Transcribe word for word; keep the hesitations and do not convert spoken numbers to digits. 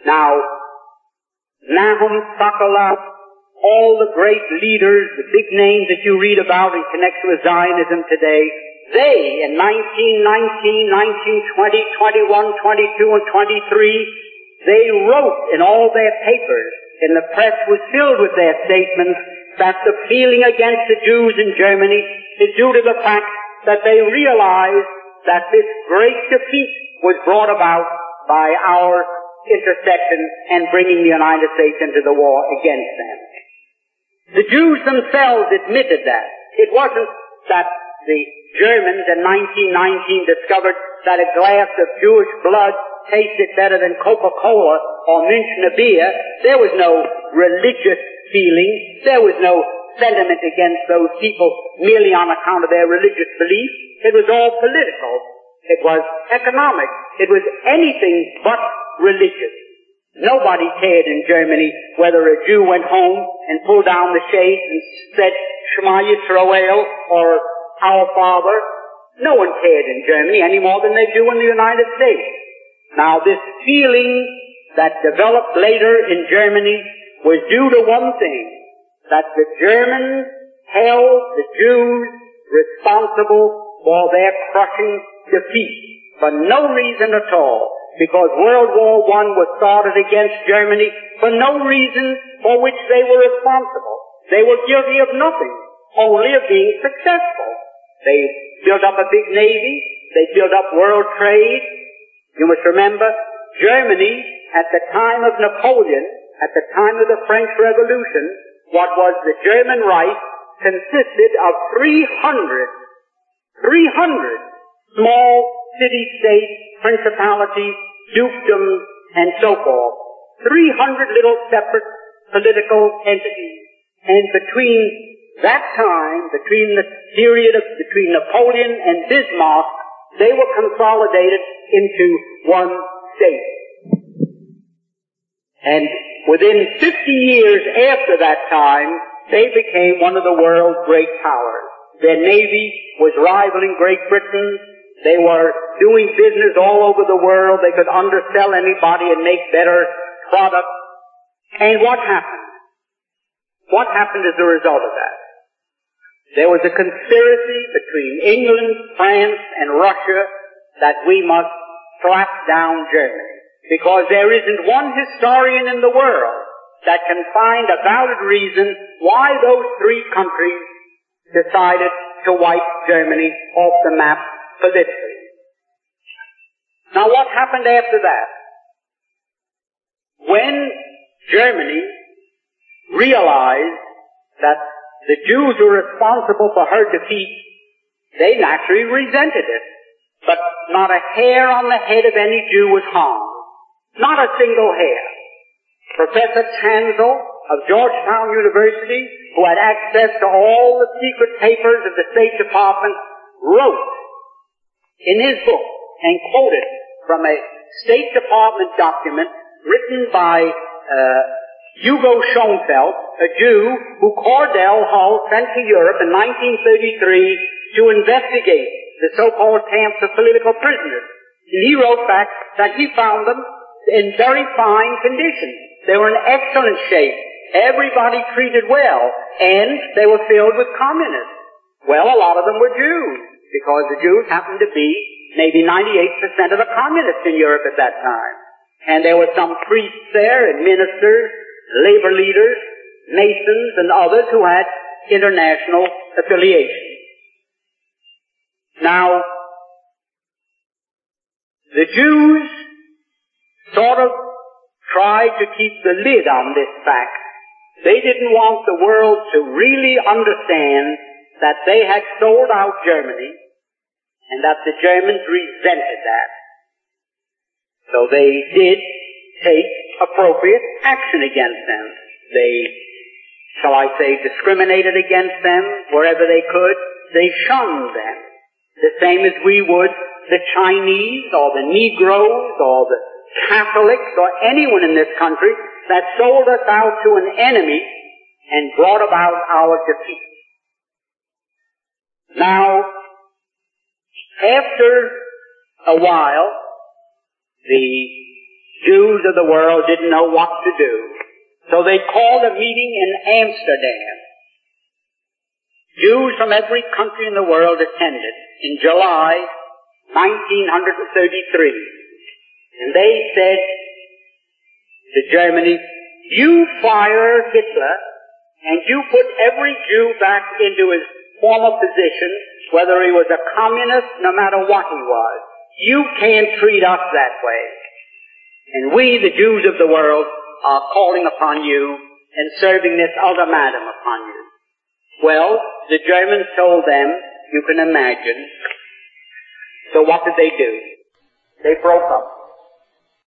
Now, Nahum, Sokolow, all the great leaders, the big names that you read about in connection with Zionism today, they in nineteen nineteen, nineteen twenty, twenty-one, twenty-two, and twenty-three, they wrote in all their papers, and the press was filled with their statements that the feeling against the Jews in Germany is due to the fact that they realized that this great defeat was brought about by our intercession and bringing the United States into the war against them. The Jews themselves admitted that. It wasn't that the Germans in nineteen nineteen discovered that a glass of Jewish blood tasted better than Coca-Cola or Münchner beer. There was no religious feeling. There was no sentiment against those people merely on account of their religious belief. It was all political. It was economic. It was anything but religious. Nobody cared in Germany whether a Jew went home and pulled down the shades and said Shema Yisrael or Our Father. No one cared in Germany any more than they do in the United States. Now this feeling that developed later in Germany was due to one thing, that the Germans held the Jews responsible for their crushing defeat for no reason at all, because World War One was started against Germany for no reason for which they were responsible. They were guilty of nothing, only of being successful. They built up a big navy. They built up world trade. You must remember, Germany, at the time of Napoleon, at the time of the French Revolution, what was the German Reich consisted of three hundred, three hundred small city-states, principalities, dukedoms, and so forth. three hundred little separate political entities. And between that time, between the period of, between Napoleon and Bismarck, they were consolidated into one state. And within fifty years after that time, they became one of the world's great powers. Their navy was rivaling Great Britain. They were doing business all over the world. They could undersell anybody and make better products. And what happened? What happened as a result of that? There was a conspiracy between England, France, and Russia that we must slap down Germany. Because there isn't one historian in the world that can find a valid reason why those three countries decided to wipe Germany off the map politically. Now what happened after that? When Germany realized that the Jews were responsible for her defeat, they naturally resented it. But not a hair on the head of any Jew was harmed. Not a single hair. Professor Tanzel of Georgetown University, who had access to all the secret papers of the State Department, wrote in his book and quoted from a State Department document written by uh, Hugo Schoenfeld, a Jew who Cordell Hull sent to Europe in nineteen thirty-three to investigate the so-called camps of political prisoners. And he wrote back that he found them in very fine condition. They were in excellent shape. Everybody treated well. And they were filled with communists. Well, a lot of them were Jews, because the Jews happened to be maybe ninety-eight percent of the communists in Europe at that time. And there were some priests there, and ministers, labor leaders, masons, and others who had international affiliation. Now, the Jews sort of tried to keep the lid on this fact. They didn't want the world to really understand that they had sold out Germany and that the Germans resented that. So they did take appropriate action against them. They, shall I say, discriminated against them wherever they could. They shunned them. The same as we would the Chinese or the Negroes or the Catholics or anyone in this country that sold us out to an enemy and brought about our defeat. Now, after a while, the Jews of the world didn't know what to do. So they called a meeting in Amsterdam. Jews from every country in the world attended in July nineteen thirty-three. And they said to Germany, you fire Hitler and you put every Jew back into his former position, whether he was a communist, no matter what he was. You can't treat us that way. And we, the Jews of the world, are calling upon you and serving this ultimatum upon you. Well, the Germans told them, you can imagine. So what did they do? They broke up.